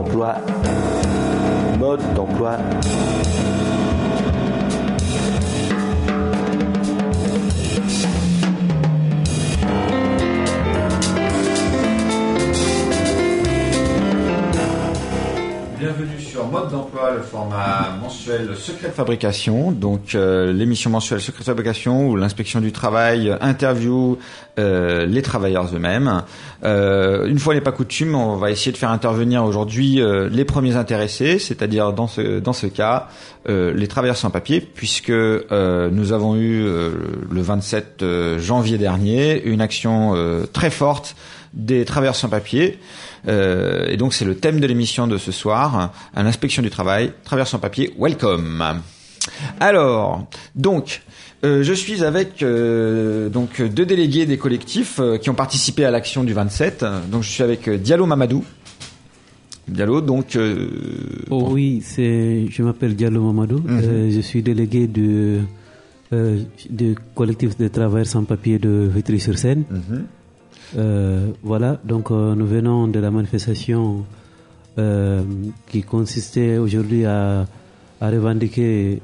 d'emploi. Mode d'emploi. Bienvenue sur Mode d'emploi, le format mensuel Secret de fabrication. Donc l'émission mensuelle Secret de fabrication où l'inspection du travail interview les travailleurs eux-mêmes. Une fois n'est pas coutume, on va essayer de faire intervenir aujourd'hui les premiers intéressés, c'est-à-dire dans ce cas les travailleurs sans papier, puisque nous avons eu le 27 janvier dernier une action très forte des travailleurs sans papier. Et donc c'est le thème de l'émission de ce soir, à l'inspection du travail, travailleurs sans papier, welcome. Alors, donc, je suis avec donc deux délégués des collectifs qui ont participé à l'action du 27. Donc je suis avec Diallo Mamadou. Diallo, donc. Oui, je m'appelle Diallo Mamadou. Je suis délégué du collectif de travailleurs sans papier de Vitry-sur-Seine. Voilà, donc nous venons de la manifestation qui consistait aujourd'hui à revendiquer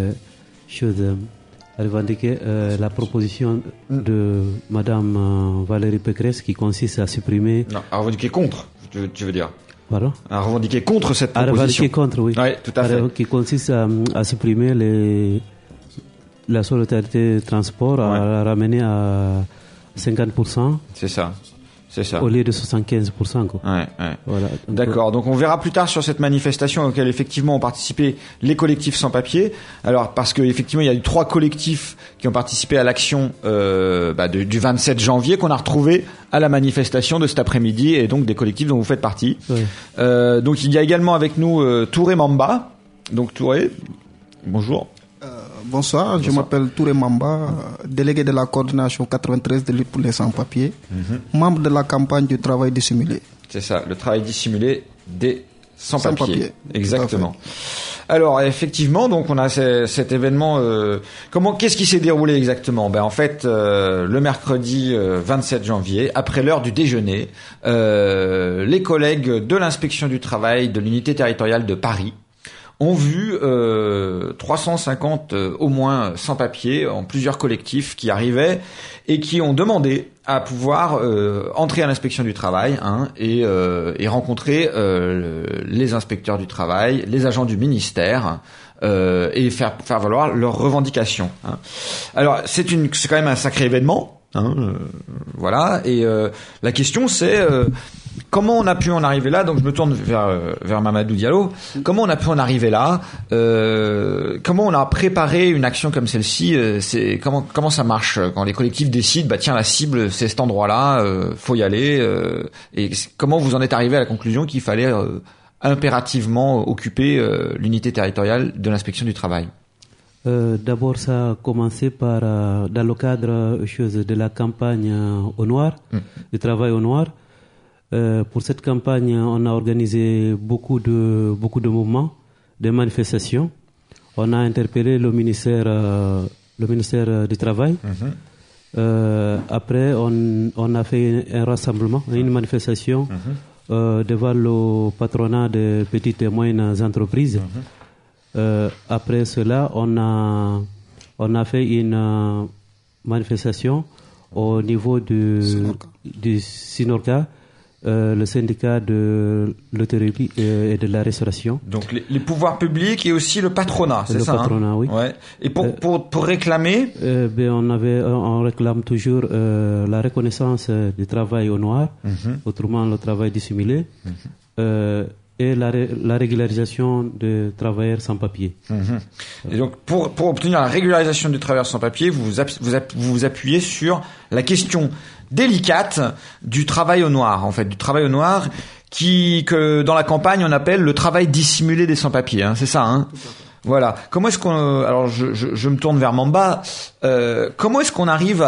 la proposition de Madame Valérie Pécresse qui consiste à supprimer... Non, à revendiquer contre, tu veux dire. Pardon ? À revendiquer contre cette proposition. À revendiquer contre, oui. Oui, tout à fait. Qui consiste à supprimer la solidarité de transport, à la ramener à 50%. C'est ça. Au lieu de 75%, quoi. Ouais. Voilà. D'accord. Donc on verra plus tard sur cette manifestation auquel effectivement ont participé les collectifs sans papier. Alors parce que effectivement il y a eu 3 collectifs qui ont participé à l'action du 27 janvier qu'on a retrouvé à la manifestation de cet après-midi et donc des collectifs dont vous faites partie. Ouais. Donc il y a également avec nous Touré Mamba. Donc Touré, bonjour. Bonsoir, je m'appelle Touré Mamba, délégué de la coordination 93 de lutte pour les sans-papiers, membre de la campagne du travail dissimulé. C'est ça, le travail dissimulé des sans-papiers. Exactement. Alors effectivement, donc on a cet événement. Qu'est-ce qui s'est déroulé exactement ? En fait, le mercredi 27 janvier, après l'heure du déjeuner, les collègues de l'inspection du travail de l'unité territoriale de Paris ont vu 350 au moins sans-papiers en plusieurs collectifs qui arrivaient et qui ont demandé à pouvoir entrer à l'inspection du travail et rencontrer les inspecteurs du travail, les agents du ministère et faire valoir leurs revendications. Alors c'est quand même un sacré événement. Voilà. Et la question c'est comment on a pu en arriver là. Donc je me tourne vers Mamadou Diallo. Comment on a pu en arriver là? Comment on a préparé une action comme celle-ci? Comment ça marche quand les collectifs décident tiens, la cible c'est cet endroit-là, faut y aller. Et comment vous en êtes arrivé à la conclusion qu'il fallait impérativement occuper l'unité territoriale de l'inspection du travail? D'abord, ça a commencé par, dans le cadre de la campagne au noir, du travail au noir. Pour cette campagne, on a organisé beaucoup de mouvements, de manifestations. On a interpellé le ministère du Travail. Après, on a fait un rassemblement, une manifestation devant le patronat des petites et moyennes entreprises. Après cela, on a fait une manifestation au niveau du Synorca, le syndicat de l'hôtellerie et de la restauration. Donc les pouvoirs publics et aussi le patronat, c'est ça? Le patronat, oui. Ouais. Et pour réclamer, on réclame toujours la reconnaissance du travail au noir, autrement le travail dissimulé. Et la régularisation des travailleurs sans papier. Et donc, pour obtenir la régularisation des travailleurs sans papier, vous vous appuyez sur la question délicate du travail au noir, en fait, du travail au noir que dans la campagne on appelle le travail dissimulé des sans papiers, c'est ça, Voilà. Comment est-ce qu'on alors je me tourne vers Mamba. Comment est-ce qu'on arrive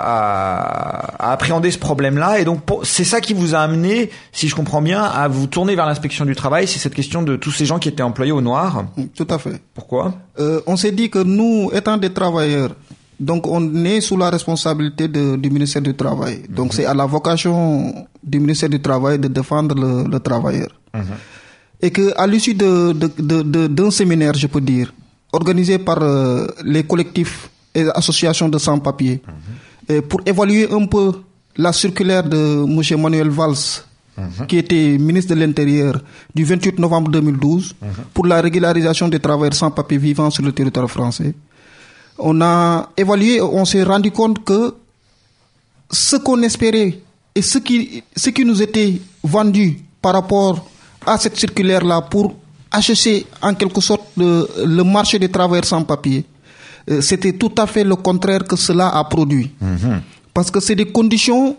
à appréhender ce problème-là? Et donc c'est ça qui vous a amené, si je comprends bien, à vous tourner vers l'inspection du travail. C'est cette question de tous ces gens qui étaient employés au noir. Tout à fait. Pourquoi? On s'est dit que nous, étant des travailleurs, donc on est sous la responsabilité du ministère du Travail. Donc c'est à la vocation du ministère du Travail de défendre le travailleur. et que à l'issue d'un séminaire, je peux dire, organisé par les collectifs et associations de sans-papiers, et pour évaluer un peu la circulaire de M. Manuel Valls, qui était ministre de l'Intérieur du 28 novembre 2012, pour la régularisation des travailleurs sans papiers vivant sur le territoire français. On a évalué, on s'est rendu compte que ce qu'on espérait et ce qui nous était vendu par rapport à cette circulaire-là pour acheter en quelque sorte le marché des travailleurs sans papiers, c'était tout à fait le contraire que cela a produit. Parce que c'est des conditions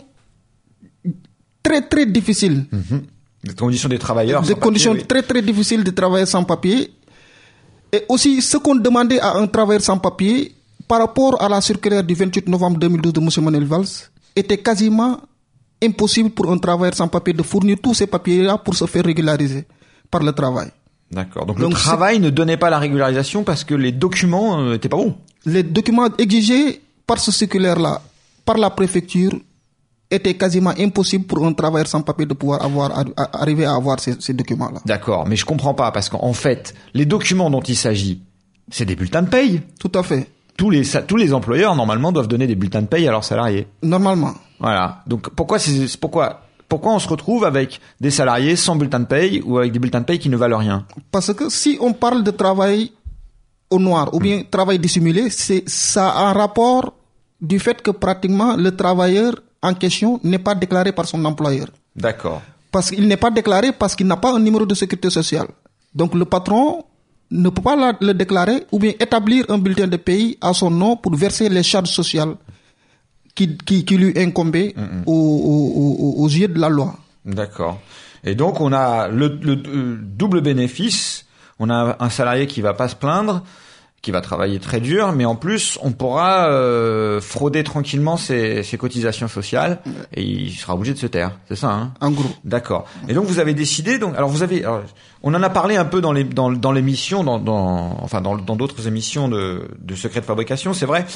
très très difficiles. Les conditions des travailleurs sans papier. Des conditions très très difficiles de travailleurs sans papier. Et aussi, ce qu'on demandait à un travailleur sans papier par rapport à la circulaire du 28 novembre 2012 de M. Manuel Valls était quasiment impossible pour un travailleur sans papier de fournir tous ces papiers-là pour se faire régulariser par le travail. D'accord. Donc le travail ne donnait pas la régularisation parce que les documents n'étaient pas bons. Les documents exigés par ce circulaire-là, par la préfecture, était quasiment impossible pour un travailleur sans papier de pouvoir arriver à avoir ces documents-là. D'accord, mais je comprends pas parce qu'en fait, les documents dont il s'agit, c'est des bulletins de paye. Tout à fait. Tous les employeurs normalement doivent donner des bulletins de paye à leurs salariés. Normalement. Voilà. Donc pourquoi on se retrouve avec des salariés sans bulletin de paye ou avec des bulletins de paye qui ne valent rien? Parce que si on parle de travail au noir ou bien travail dissimulé, ça a un rapport du fait que pratiquement le travailleur en question n'est pas déclaré par son employeur. D'accord. Parce qu'il n'est pas déclaré parce qu'il n'a pas un numéro de sécurité sociale. Donc le patron ne peut pas le déclarer ou bien établir un bulletin de paye à son nom pour verser les charges sociales qui lui incombaient aux yeux de la loi. D'accord. Et donc on a le double bénéfice. On a un salarié qui va pas se plaindre, qui va travailler très dur, mais en plus on pourra frauder tranquillement ses cotisations sociales et il sera obligé de se taire. C'est ça, hein? En gros. D'accord. Et donc vous avez décidé, on en a parlé un peu dans l'émission, dans d'autres émissions de Secret de Fabrication, c'est vrai.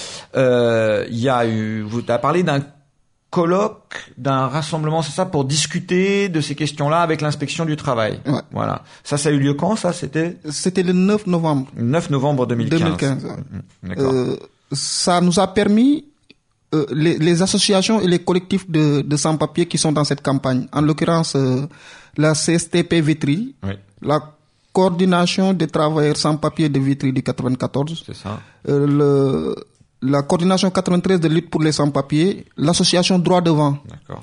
Vous avez parlé d'un colloque, d'un rassemblement, c'est ça, pour discuter de ces questions-là avec l'inspection du travail. Ouais. Voilà. Ça a eu lieu quand, ça? C'était le 9 novembre. 9 novembre 2015. D'accord. Ça nous a permis, les associations et les collectifs de sans-papiers qui sont dans cette campagne, en l'occurrence, la CSTP Vitry, oui. La coordination des travailleurs sans-papiers de Vitry du 94. C'est ça. La coordination 93 de lutte pour les sans-papiers, l'association Droit Devant. D'accord.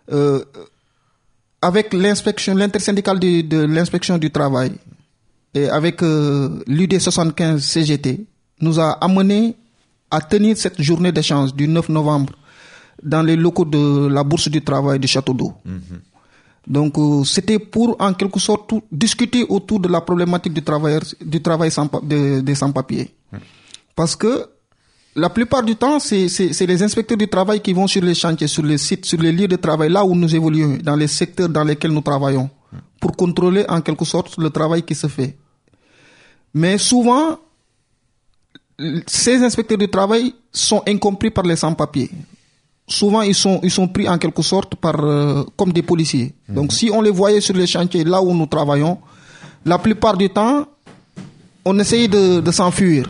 Avec l'intersyndicale de l'inspection du travail et avec l'UD 75 CGT, nous a amené à tenir cette journée d'échange du 9 novembre dans les locaux de la Bourse du Travail du Château d'Eau. Donc c'était pour en quelque sorte discuter autour de la problématique du travail des sans-papiers. Parce que la plupart du temps, c'est les inspecteurs du travail qui vont sur les chantiers, sur les sites, sur les lieux de travail, là où nous évoluons, dans les secteurs dans lesquels nous travaillons, pour contrôler en quelque sorte le travail qui se fait. Mais souvent, ces inspecteurs du travail sont incompris par les sans-papiers. Souvent, ils sont pris en quelque sorte comme des policiers. Donc, si on les voyait sur les chantiers, là où nous travaillons, la plupart du temps, on essayait de s'enfuir.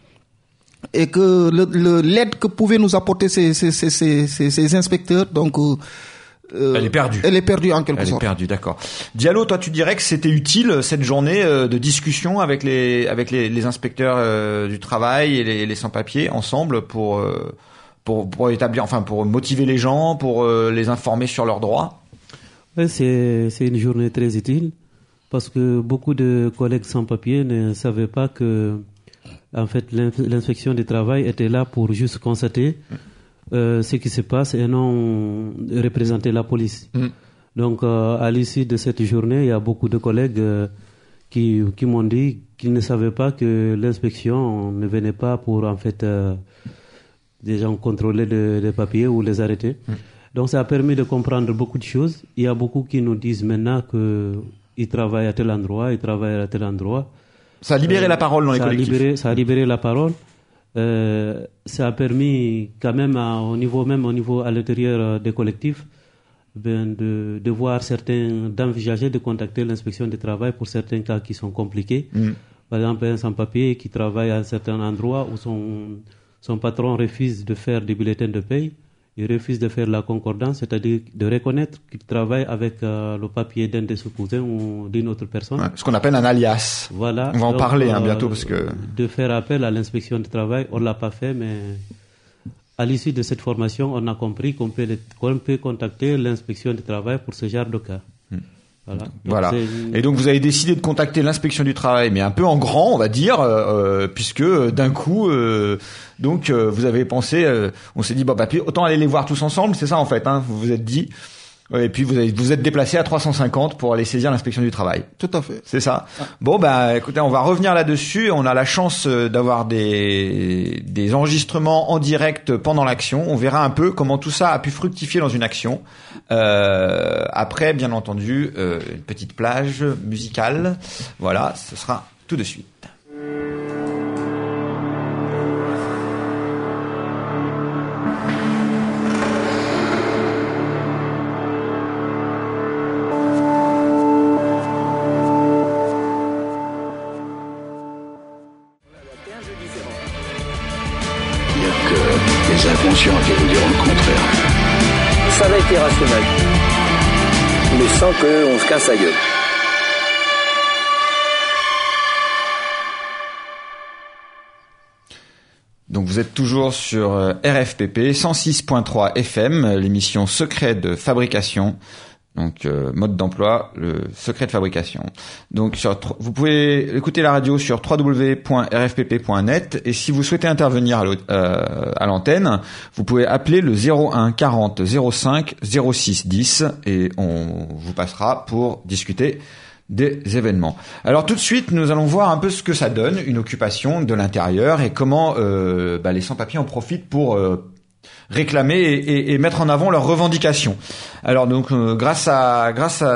Et que l'aide que pouvaient nous apporter ces inspecteurs, donc elle est perdue. Elle est perdue en quelque sorte. Elle est perdue, d'accord. Diallo, toi, tu dirais que c'était utile cette journée de discussion avec les inspecteurs du travail et les sans-papiers ensemble pour établir, pour motiver les gens, pour les informer sur leurs droits. Ouais, c'est une journée très utile parce que beaucoup de collègues sans-papiers ne savaient pas que en fait, l'inspection du travail était là pour juste constater ce qui se passe et non représenter la police. Donc, à l'issue de cette journée, il y a beaucoup de collègues qui m'ont dit qu'ils ne savaient pas que l'inspection ne venait pas pour, en fait, des gens contrôler les papiers ou les arrêter. Donc, ça a permis de comprendre beaucoup de choses. Il y a beaucoup qui nous disent maintenant qu'ils travaillent à tel endroit, ils travaillent à tel endroit. Ça a libéré la parole dans les collectifs. Ça a libéré la parole. Ça a permis quand même au niveau à l'intérieur des collectifs de voir d'envisager de contacter l'inspection du travail pour certains cas qui sont compliqués. Par exemple, un sans-papier qui travaille à un certain endroit où son patron refuse de faire des bulletins de paye, il refuse de faire la concordance, c'est-à-dire de reconnaître qu'il travaille avec le papier d'un de ses cousins ou d'une autre personne. Ouais, ce qu'on appelle un alias. Voilà. On va en parler bientôt parce que... De faire appel à l'inspection du travail, on ne l'a pas fait, mais à l'issue de cette formation, on a compris qu'on peut contacter l'inspection du travail pour ce genre de cas. Voilà. Et donc vous avez décidé de contacter l'inspection du travail, mais un peu en grand, on va dire, puisque d'un coup, vous avez pensé, on s'est dit puis autant aller les voir tous ensemble, c'est ça en fait. Vous vous êtes dit, et puis vous êtes déplacé à 350 pour aller saisir l'inspection du travail. Tout à fait. C'est ça. Bon écoutez, on va revenir là-dessus. On a la chance d'avoir des enregistrements en direct pendant l'action. On verra un peu comment tout ça a pu fructifier dans une action. Après, bien entendu, une petite plage musicale. Voilà, ce sera tout de suite. Inconscients qui vous diront le contraire. Ça va être irrationnel, mais sans qu'on se casse la gueule. Donc vous êtes toujours sur RFPP 106.3 FM, l'émission Secret de fabrication. Donc mode d'emploi, le secret de fabrication. Donc vous pouvez écouter la radio sur www.rfpp.net et si vous souhaitez intervenir à l'antenne, vous pouvez appeler le 01 40 05 06 10 et on vous passera pour discuter des événements. Alors tout de suite, nous allons voir un peu ce que ça donne, une occupation de l'intérieur et comment les sans-papiers en profitent pour réclamer et mettre en avant leurs revendications. Alors donc grâce à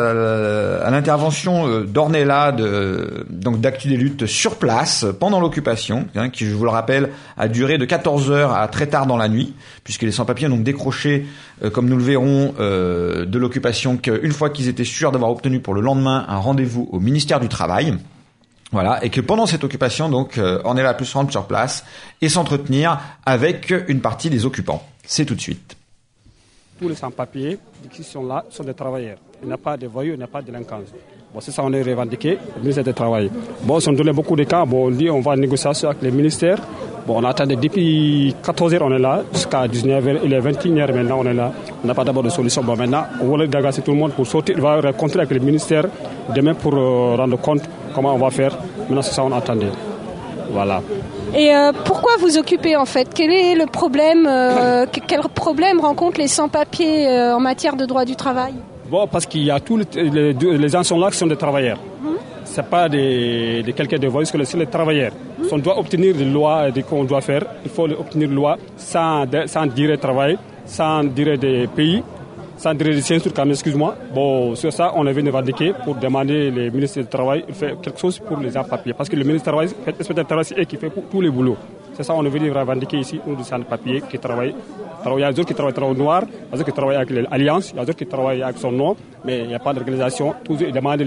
l'intervention d'Ornella d'Actu des luttes sur place pendant l'occupation, qui je vous le rappelle a duré de 14h à très tard dans la nuit, puisque les sans-papiers ont donc décroché, comme nous le verrons, de l'occupation qu'une fois qu'ils étaient sûrs d'avoir obtenu pour le lendemain un rendez-vous au ministère du Travail. Voilà, et que pendant cette occupation, donc, Ornella a pu se rendre sur place et s'entretenir avec une partie des occupants. C'est tout de suite. Tous les sans-papiers qui sont là sont des travailleurs. Il n'y a pas de voyous, il n'y a pas de délinquance. Bon, c'est ça on est revendiqué, le ministère du Travail. Bon, ils ont donné beaucoup de cas. Bon, on dit on va négocier avec les ministères. Bon, on attendait depuis 14h, on est là, jusqu'à 19h, il est 21h maintenant, on est là. On n'a pas d'abord de solution. Bon, maintenant, on va d'agacer tout le monde pour sortir. Il va rencontrer avec les ministères demain pour rendre compte comment on va faire. Maintenant, c'est ça on attendait. Voilà. Et pourquoi vous occupez en fait ? Quel est le problème quel problème rencontrent les sans-papiers en matière de droit du travail ? Bon, parce qu'il y a tous les gens sont là qui sont des travailleurs. C'est pas des quelqu'un de voyous, c'est les travailleurs. On doit obtenir des lois qu'on doit faire. Il faut obtenir des lois sans durée de travail, sans durée de pays, sans durée de censure, excuse-moi. Bon, sur ça, on est venu revendiquer pour demander le ministre du Travail de faire quelque chose pour les sans-papiers. Parce que le ministre du Travail, c'est eux qui fait tous les boulots. C'est ça, on est venu revendiquer ici, nous, des sans-papiers qui travaillent. Il y a d'autres qui travaillent au noir, il y a d'autres qui travaillent avec l'Alliance, il y a d'autres qui travaillent avec son nom, mais il n'y a pas d'organisation. Toujours, ils demandent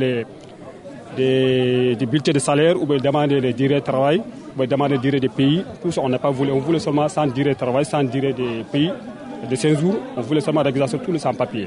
des bulletins de salaire, ou ils demandent les durées de travail, ou ils demandent les durées des pays. Tout ça, on n'a pas voulu. On voulait seulement sans durée de travail, sans durée des pays, de 5 jours. On voulait seulement régulariser tous les sans-papiers.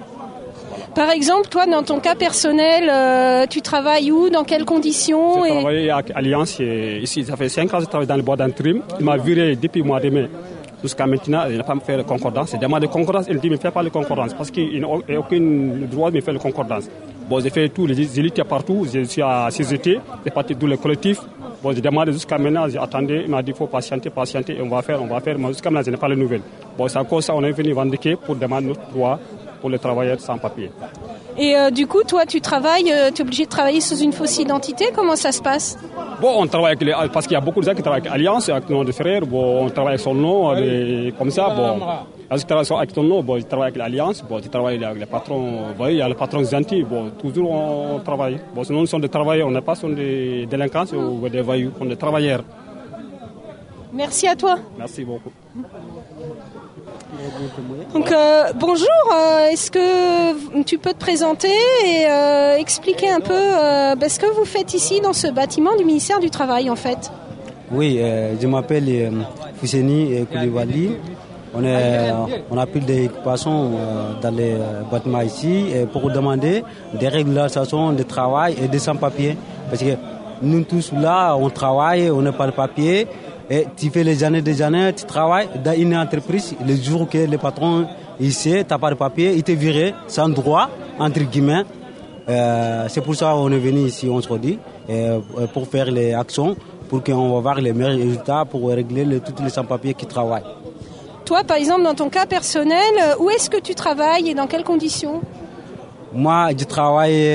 Par exemple, toi, dans ton cas personnel, tu travailles où, dans quelles conditions? J'ai travaillé avec Alliance, ici, ça fait 5 ans que je travaille dans le bois d'intérim. Il m'a viré depuis le mois de mai. Jusqu'à maintenant, il n'a pas me fait la concordance. Il demande de concordance, il dit ne fais pas la concordance parce qu'il n'a aucun droit de me faire la concordance. Bon, j'ai fait tous les élites partout, je suis à CGT, j'ai parti tous les collectifs. Bon, je demande jusqu'à maintenant, j'ai attendu, il m'a dit il faut patienter, et on va faire, mais jusqu'à maintenant, je n'ai pas les nouvelles. Bon, c'est à cause de ça, on est venu revendiquer pour demander notre droit pour les travailleurs sans papier. Et du coup, toi, tu travailles, tu es obligé de travailler sous une fausse identité. Comment ça se passe? Bon, on travaille avec parce qu'il y a beaucoup de gens qui travaillent avec Alliance, avec le nom de frère. Bon, on travaille avec son nom, comme ça. Bon, je travaille avec ton nom. Bon, je travaille avec l'Alliance. Bon, je travaille avec les patrons. Vous voyez, il y a les patrons gentils. Bon, toujours on travaille. Bon, sinon, nous sommes des travailleurs. On n'est pas des délinquants ou des voyous. On est des travailleurs. Merci à toi. Merci beaucoup. Donc bonjour, est-ce que tu peux te présenter et expliquer un peu ce que vous faites ici dans ce bâtiment du ministère du Travail en fait? Oui, je m'appelle Fousseni Koulibaly. On a pris des occupations dans les bâtiments ici pour demander des régularisations de travail et des sans-papiers. Parce que nous tous là, on travaille, on n'a pas de papier. Et tu fais des années, tu travailles dans une entreprise. Le jour que le patron, il sait, tu n'as pas de papier, il te vire sans droit, entre guillemets. C'est pour ça qu'on est venu ici aujourd'hui, pour faire les actions, pour qu'on va voir les meilleurs résultats, pour régler tous les sans-papiers qui travaillent. Toi, par exemple, dans ton cas personnel, où est-ce que tu travailles et dans quelles conditions? Moi, je travaille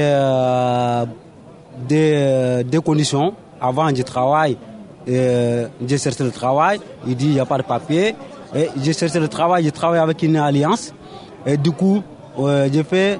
des conditions. Avant, je travaille. J'ai cherché le travail, il dit il n'y a pas de papier. Et j'ai cherché le travail, je travaille avec une alliance. Et du coup, j'ai fait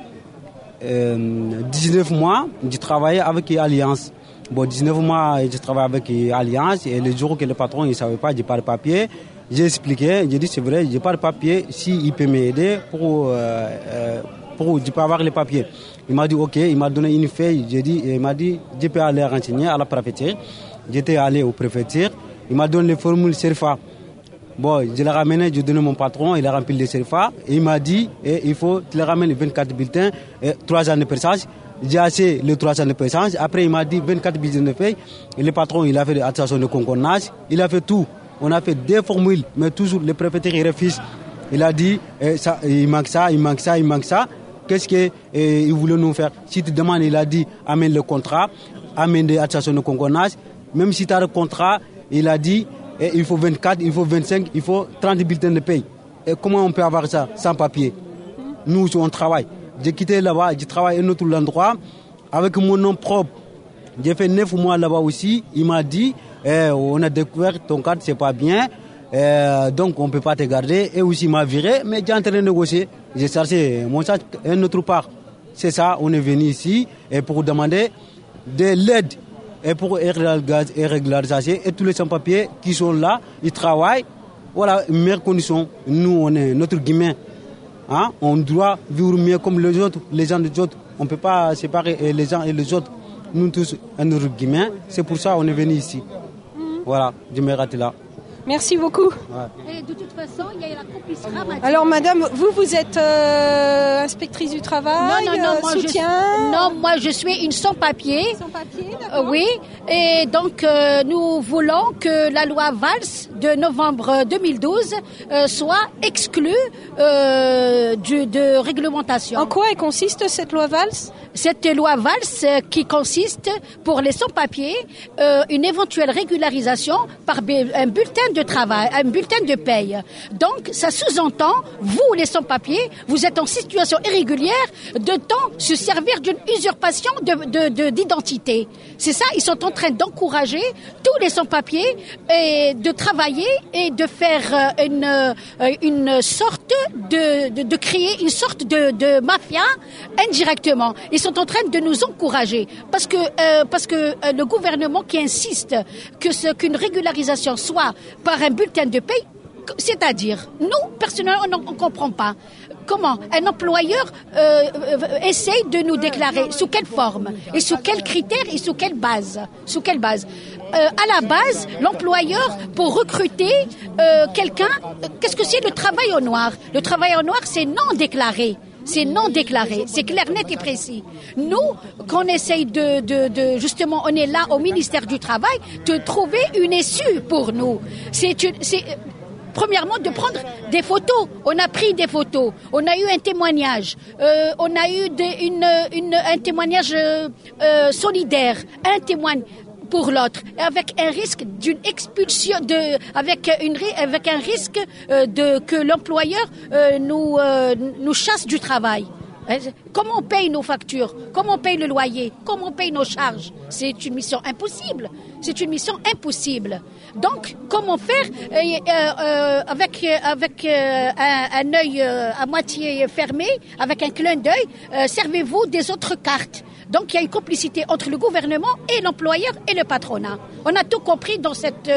19 mois, j'ai travaillé avec une alliance. Bon, 19 mois, je travaille avec une alliance. Et le jour que le patron ne savait pas, j'ai pas de papier. J'ai expliqué, j'ai dit c'est vrai, j'ai pas de papier. S'il peut m'aider pour je peux avoir les papiers. Il m'a dit ok, il m'a donné une feuille. Il m'a dit je peux aller renseigner à la préfecture. J'étais allé au préfecture, il m'a donné les formules CERFA. Bon, je l'ai ramené, j'ai donné mon patron, il a rempli les CERFA. Et il m'a dit, il faut qu'il ramène les 24 bulletins, 3 ans de présence. J'ai acheté les 3 ans de présence. Après, il m'a dit 24 bulletins de paye. Et le patron, il a fait l'attestation de concordance. Il a fait tout. On a fait des formules, mais toujours le préfecture, il refuse. Il a dit, il manque ça, il manque ça, il manque ça. Qu'est-ce qu'il voulait nous faire? Si tu demandes, il a dit, amène le contrat, amène des attestations de concordance. Même si tu as le contrat, il a dit il faut 24, il faut 25, il faut 30 bulletins de paye. Et comment on peut avoir ça sans papier? Nous, on travaille. J'ai quitté là-bas, j'ai travaillé à un autre endroit avec mon nom propre. J'ai fait 9 mois là-bas aussi. Il m'a dit on a découvert ton cadre, c'est pas bien. Donc on ne peut pas te garder. Et aussi il m'a viré, mais j'ai en train de négocier. J'ai cherché mon sac un autre part. C'est ça, on est venu ici pour demander de l'aide. Et pour régulariser et tous les sans-papiers qui sont là, ils travaillent. Voilà, meilleures conditions. Nous, on est notre guillemin. Hein? On doit vivre mieux comme les autres, les gens des autres. On ne peut pas séparer les uns et les autres. Nous tous, notre guillemin. C'est pour ça qu'on est venu ici. Voilà, je me rate là. Merci beaucoup. Ouais. Et de toute façon, il y a la complice. Alors, madame, vous êtes inspectrice du travail, soutien? Moi, je suis une sans-papier. Sans-papier, d'accord. Oui, et donc, nous voulons que la loi Valls de novembre 2012 soit exclue de réglementation. En quoi elle consiste, cette loi Valls? Cette loi Valls qui consiste, pour les sans-papiers, une éventuelle régularisation par un bulletin de travail, un bulletin de paye. Donc, ça sous-entend, vous, les sans-papiers, vous êtes en situation irrégulière de temps se servir d'une usurpation d'identité. C'est ça, ils sont en train d'encourager tous les sans-papiers de travailler et de faire une sorte de créer une sorte de mafia indirectement. Ils sont en train de nous encourager parce que le gouvernement qui insiste qu'une régularisation soit par un bulletin de paye, c'est-à-dire, nous, personnellement, on ne comprend pas. Comment un employeur essaye de nous déclarer, sous quelle forme, et sous quels critères, et sous quelle base. À la base, l'employeur, pour recruter quelqu'un, qu'est-ce que c'est le travail au noir? Le travail au noir, c'est non déclaré. C'est non déclaré, c'est clair, net et précis. Nous, qu'on essaye justement, on est là au ministère du Travail, de trouver une issue pour nous. Premièrement, de prendre des photos. On a pris des photos. On a eu un témoignage. On a eu un témoignage solidaire. Un témoigne pour l'autre, avec un risque d'une expulsion, avec un risque que l'employeur nous chasse du travail. Comment on paye nos factures? Comment on paye le loyer? Comment on paye nos charges? C'est une mission impossible. C'est une mission impossible. Donc, comment faire avec un œil à moitié fermé, avec un clin d'œil? Servez-vous des autres cartes. Donc il y a une complicité entre le gouvernement et l'employeur et le patronat. On a tout compris dans cet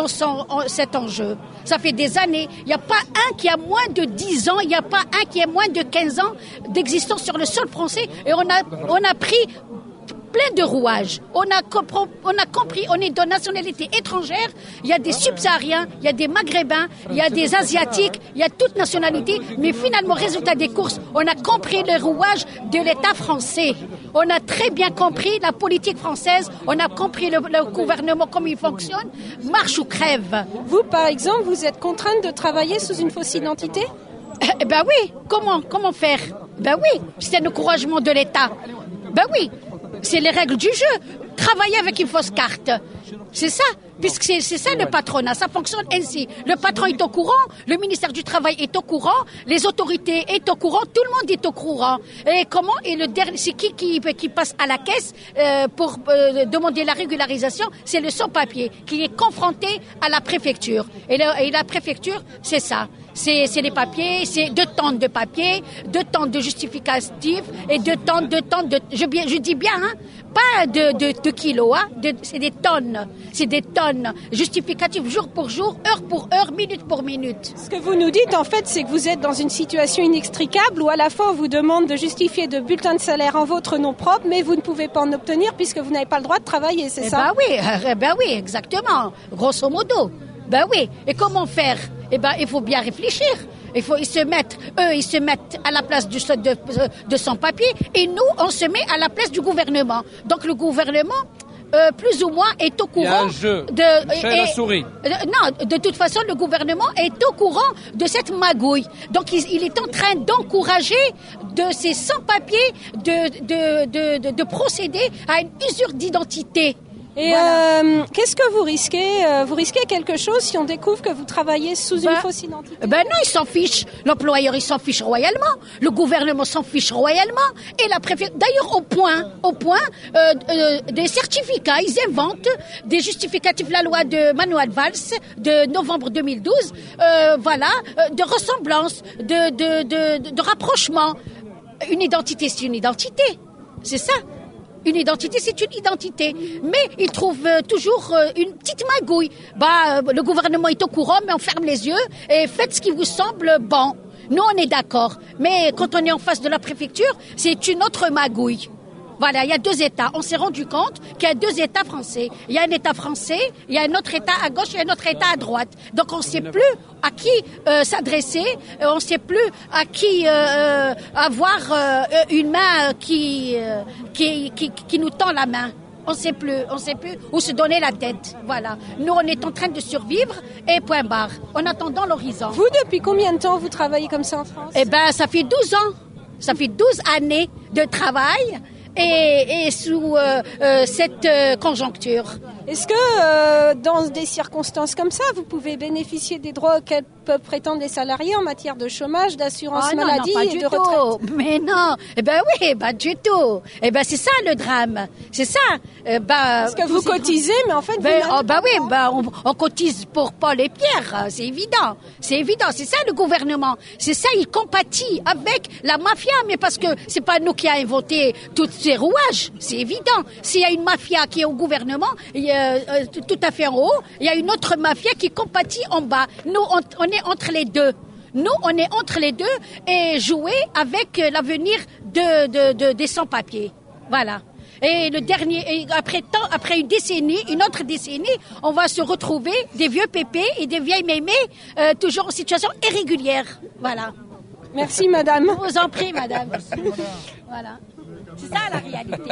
enjeu. Ça fait des années. Il n'y a pas un qui a moins de 10 ans, il n'y a pas un qui a moins de 15 ans d'existence sur le sol français. Et on a pris plein de rouages. On a compris, on est de nationalité étrangère, il y a des subsahariens, il y a des maghrébins, il y a des asiatiques, il y a toute nationalité, mais finalement, résultat des courses, on a compris le rouage de l'État français. On a très bien compris la politique française, on a compris le gouvernement, comment il fonctionne, marche ou crève. Vous, par exemple, vous êtes contrainte de travailler sous une fausse identité ? Ben oui, comment faire ? Ben oui, c'est un encouragement de l'État. Ben oui. C'est les règles du jeu. Travailler avec une fausse carte. C'est ça. Puisque c'est ça le patronat. Ça fonctionne ainsi. Le patron est au courant. Le ministère du Travail est au courant. Les autorités est au courant. Tout le monde est au courant. Et comment? Et le dernier, c'est qui passe à la caisse pour demander la régularisation? C'est le sans-papier qui est confronté à la préfecture. Et la préfecture, c'est ça. C'est les papiers, c'est 2 tonnes de papiers, 2 tonnes de justificatifs et 2 tonnes de... Je dis bien, hein, pas de kilos, hein, c'est des tonnes. C'est des tonnes justificatifs jour pour jour, heure pour heure, minute pour minute. Ce que vous nous dites, en fait, c'est que vous êtes dans une situation inextricable où à la fois on vous demande de justifier de bulletins de salaire en votre nom propre, mais vous ne pouvez pas en obtenir puisque vous n'avez pas le droit de travailler, c'est ça? Ben oui, exactement. Grosso modo. Ben oui. Et comment faire? Il faut bien réfléchir. Ils se mettent à la place de sans-papier et nous, on se met à la place du gouvernement. Donc le gouvernement, plus ou moins, est au courant. Il y a un jeu. La souris. Non, de toute façon, le gouvernement est au courant de cette magouille. Donc il est en train d'encourager de ces sans-papiers de procéder à une usure d'identité. Et voilà. Qu'est-ce que vous risquez? Vous risquez quelque chose si on découvre que vous travaillez sous une fausse identité? Ben non, ils s'en fichent. L'employeur, il s'en fiche royalement. Le gouvernement s'en fiche royalement. Et la préfecture, d'ailleurs, au point des certificats, ils inventent des justificatifs. La loi de Manuel Valls de novembre 2012, de ressemblance, de rapprochement. Une identité, c'est une identité. C'est ça. Une identité, c'est une identité. Mais ils trouvent toujours une petite magouille. Le gouvernement est au courant, mais on ferme les yeux et faites ce qui vous semble bon. Nous, on est d'accord. Mais quand on est en face de la préfecture, c'est une autre magouille. Voilà, il y a 2 États. On s'est rendu compte qu'il y a 2 États français. Il y a un État français, il y a un autre État à gauche et un autre État à droite. Donc on ne sait plus à qui s'adresser, on ne sait plus à qui avoir une main qui nous tend la main. On ne sait plus où se donner la tête. Voilà. Nous, on est en train de survivre et point barre, en attendant l'horizon. Vous, depuis combien de temps vous travaillez comme ça en France? Ça fait 12 ans. Ça fait 12 années de travail. Et sous cette conjoncture. Est-ce que dans des circonstances comme ça, vous pouvez bénéficier des droits auxquels peuvent prétendre les salariés en matière de chômage, d'assurance maladie et de retraite? Mais non, oui, pas du tout. C'est ça le drame. C'est ça. Parce que vous cotisez, mais en fait, on cotise pour Paul et Pierre. C'est évident. C'est ça le gouvernement. C'est ça, il compatit avec la mafia, mais parce que c'est pas nous qui a inventé tous ces rouages. C'est évident. S'il y a une mafia qui est au gouvernement, tout à fait en haut, il y a une autre mafia qui compatit en bas. Nous, on est entre les deux. Nous, on est entre les deux et jouer avec l'avenir des sans-papiers. Voilà. Et après une autre décennie, on va se retrouver des vieux pépés et des vieilles mémés, toujours en situation irrégulière. Voilà. Merci, madame. Je vous en prie, madame. Voilà. C'est ça la réalité.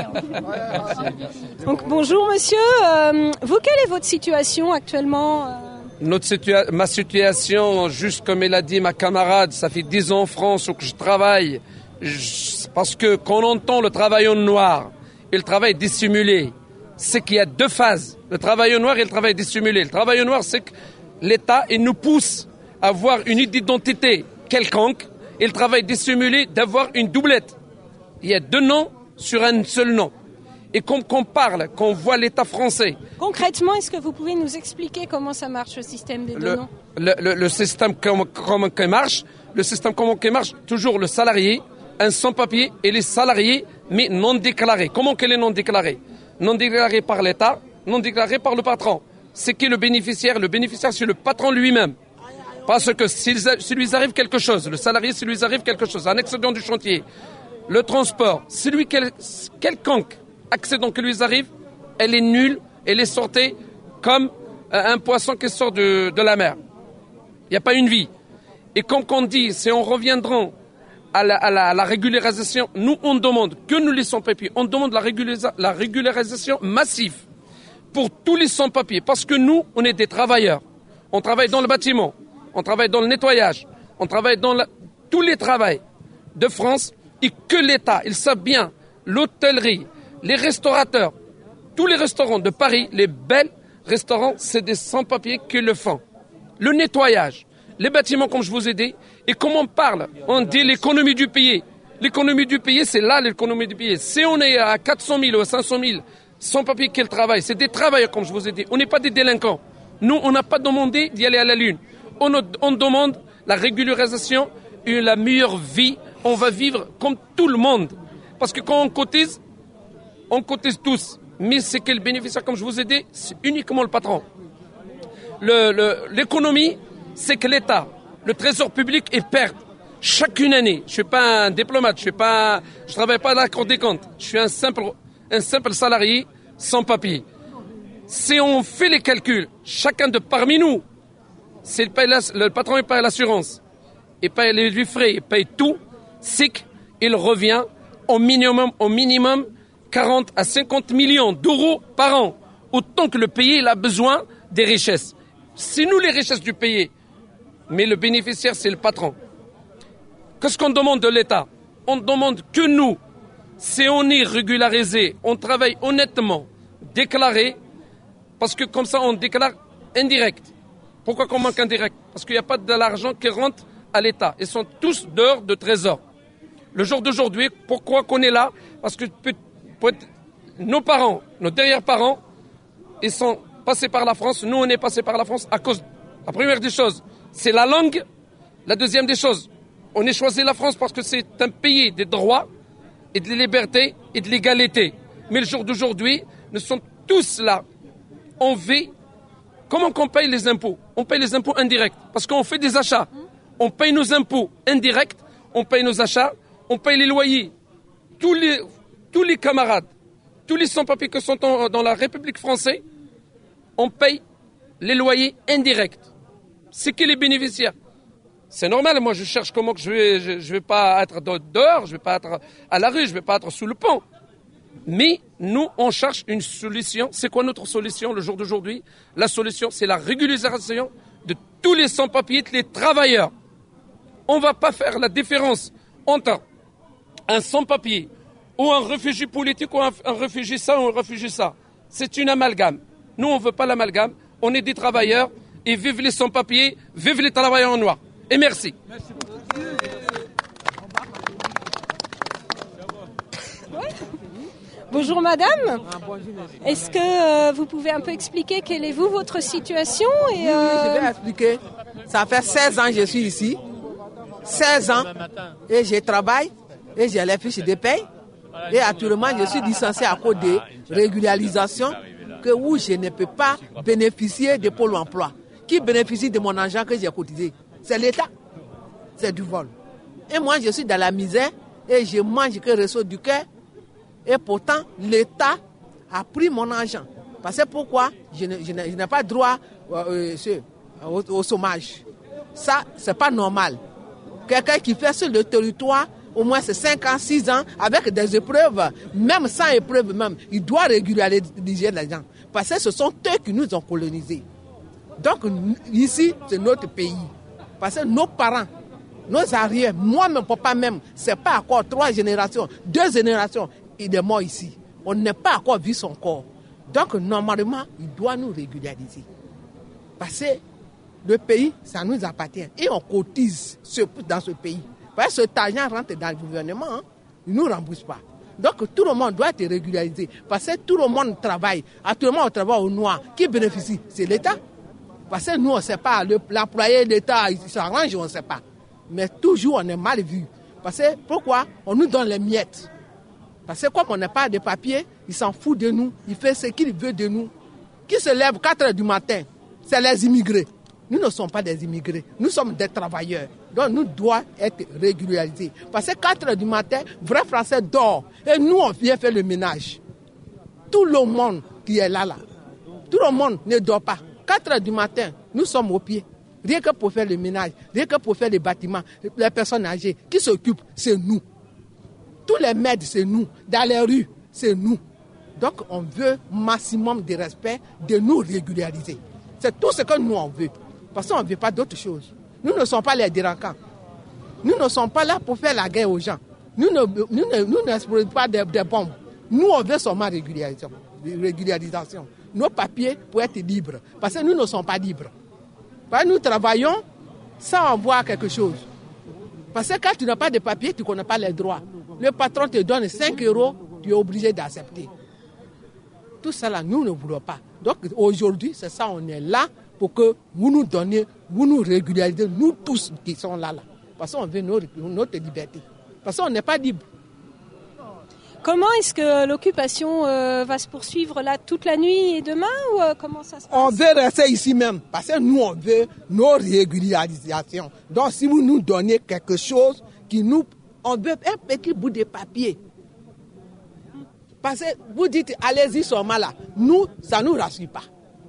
Donc, bonjour, monsieur. Vous, quelle est votre situation actuellement? Ma situation, juste comme elle a dit ma camarade, ça fait 10 ans en France où que je travaille. Parce que quand on entend le travail en noir et le travail dissimulé, c'est qu'il y a 2 phases. Le travail au noir et le travail dissimulé. Le travail au noir, c'est que l'État, il nous pousse à avoir une identité quelconque et le travail dissimulé d'avoir une doublette. Il y a 2 noms sur un seul nom. Et qu'on parle, qu'on voit l'État français. Concrètement, est-ce que vous pouvez nous expliquer comment ça marche, le système des 2 noms? Le système comment marche, toujours le salarié un sans-papier et les salariés, mais non déclarés. Comment qu'elle est non déclarée? Non déclarée par l'État, non déclarée par le patron. C'est qui le bénéficiaire? Le bénéficiaire, c'est le patron lui-même. Parce que s'il lui arrive quelque chose, le salarié, s'il lui arrive quelque chose, un accident du chantier, le transport, si lui, quelconque accident qui lui arrive, elle est nulle, elle est sortie comme un poisson qui sort de la mer. Il n'y a pas une vie. Et comme on dit, si on reviendra à la régularisation, nous on demande que nous les sans-papiers, on demande la régularisation massive pour tous les sans-papiers, parce que nous, on est des travailleurs. On travaille dans le bâtiment, on travaille dans le nettoyage, on travaille dans tous les travails de France, et que l'État, ils savent bien, l'hôtellerie, les restaurateurs, tous les restaurants de Paris, les belles restaurants, c'est des sans-papiers qui le font. Le nettoyage, les bâtiments, comme je vous ai dit, et comme on parle, on dit l'économie du pays. L'économie du pays, c'est là l'économie du pays. Si on est à 400 000 ou à 500 000 sans-papiers qui travaillent, c'est des travailleurs, comme je vous ai dit. On n'est pas des délinquants. Nous, on n'a pas demandé d'y aller à la Lune. On demande la régularisation et la meilleure vie. On va vivre comme tout le monde. Parce que quand on cotise tous. Mais c'est quel bénéficiaire, comme je vous ai dit, c'est uniquement le patron. L'économie, c'est que l'État, le trésor public est perte chaque année. Je suis pas un diplomate, je travaille pas à la Cour des comptes. Je suis un simple salarié sans papier. Si on fait les calculs, chacun de parmi nous, le patron il paye l'assurance, il paye les frais, il paye tout, c'est qu'il revient au minimum 40 à 50 millions d'euros par an. Autant que le pays il a besoin des richesses. C'est nous les richesses du pays, mais le bénéficiaire c'est le patron. Qu'est-ce qu'on demande de l'État? On demande que nous, si on est régularisé, on travaille honnêtement, déclaré, parce que comme ça on déclare indirect. Pourquoi qu'on manque indirect? Parce qu'il n'y a pas de l'argent qui rentre à l'État. Ils sont tous dehors de trésor. Le jour d'aujourd'hui, pourquoi qu'on est là? Parce que nos parents, nos derrière-parents, ils sont passés par la France. Nous, on est passés par la France à cause... La première des choses, c'est la langue. La deuxième des choses, on a choisi la France parce que c'est un pays des droits et de liberté et de l'égalité. Mais le jour d'aujourd'hui, nous sommes tous là. On vit... Comment qu'on paye les impôts? On paye les impôts indirects parce qu'on fait des achats. On paye nos impôts indirects, on paye nos achats, on paye les loyers. Tous les camarades, tous les sans-papiers qui sont dans la République française, on paye les loyers indirects. C'est qui les bénéficiaires? C'est normal, moi je cherche comment que je vais pas être dehors, je vais pas être à la rue, je vais pas être sous le pont. Mais nous, on cherche une solution. C'est quoi notre solution le jour d'aujourd'hui? La solution, c'est la régularisation de tous les sans-papiers, les travailleurs. On ne va pas faire la différence entre un sans-papier ou un réfugié politique ou un réfugié ça ou un réfugié ça. C'est une amalgame. Nous, on ne veut pas l'amalgame. On est des travailleurs et vive les sans-papiers, vive les travailleurs en noir. Et merci. Merci beaucoup. Bonjour madame, est-ce que vous pouvez un peu expliquer quelle est votre situation Oui, je vais expliquer. Ça fait 16 ans que je suis ici, 16 ans, et je travaille, et j'ai les fiches de paye, et actuellement je suis licencié à cause de régularisation, où je ne peux pas bénéficier de Pôle emploi. Qui bénéficie de mon argent que j'ai cotisé? C'est l'État, c'est du vol. Et moi je suis dans la misère, et je mange que reçoit du cœur. Et pourtant, l'État a pris mon argent. Parce que pourquoi je n'ai pas droit au chômage. Ça, c'est pas normal. Quelqu'un qui fait sur le territoire, au moins c'est 5 ans, 6 ans, avec des épreuves, même sans épreuves même, il doit régulariser les gens. Parce que ce sont eux qui nous ont colonisés. Donc ici, c'est notre pays. Parce que nos parents, nos arrières, moi-même, papa même, c'est pas encore 3 générations, 2 générations. Il est mort ici. On n'a pas encore vu son corps. Donc, normalement, il doit nous régulariser. Parce que le pays, ça nous appartient. Et on cotise dans ce pays. Parce que cet argent rentre dans le gouvernement. Hein. Il ne nous rembourse pas. Donc, tout le monde doit être régularisé. Parce que tout le monde travaille. Actuellement, on travaille au noir. Qui bénéficie? C'est l'État. Parce que nous, on ne sait pas. L'employé, l'État, il s'arrange, on ne sait pas. Mais toujours, on est mal vu. Parce que pourquoi on nous donne les miettes? Parce que comme on n'a pas de papier, il s'en fout de nous, il fait ce qu'il veut de nous. Qui se lève 4 heures du matin? C'est les immigrés. Nous ne sommes pas des immigrés, nous sommes des travailleurs. Donc nous devons être régularisés. Parce que 4 heures du matin, vrai Français dort. Et nous, on vient faire le ménage. Tout le monde qui est là, tout le monde ne dort pas. 4 heures du matin, nous sommes au pied. Rien que pour faire le ménage, rien que pour faire les bâtiments, les personnes âgées qui s'occupent, c'est nous. Tous les maîtres, c'est nous. Dans les rues, c'est nous. Donc on veut maximum de respect, de nous régulariser. C'est tout ce que nous on veut. Parce qu'on ne veut pas d'autre chose. Nous ne sommes pas les délinquants. Nous ne sommes pas là pour faire la guerre aux gens. Nous n'explosons pas des bombes. Nous, on veut seulement régularisation. Nos papiers pour être libres. Parce que nous ne sommes pas libres. Parce que nous travaillons sans avoir quelque chose. Parce que quand tu n'as pas de papiers, tu ne connais pas les droits. Le patron te donne 5 €, tu es obligé d'accepter. Tout ça là, nous ne voulons pas. Donc aujourd'hui, c'est ça, on est là pour que vous nous donniez, vous nous régularisez, nous tous qui sommes là. Parce qu'on veut notre liberté. Parce qu'on n'est pas libre. Comment est-ce que l'occupation va se poursuivre là toute la nuit et demain ou comment ça se passe? On veut rester ici même parce que nous on veut nos régularisations. Donc si vous nous donnez quelque chose on veut un petit bout de papier. Parce que vous dites allez-y seulement là. Nous, ça ne nous rassure pas.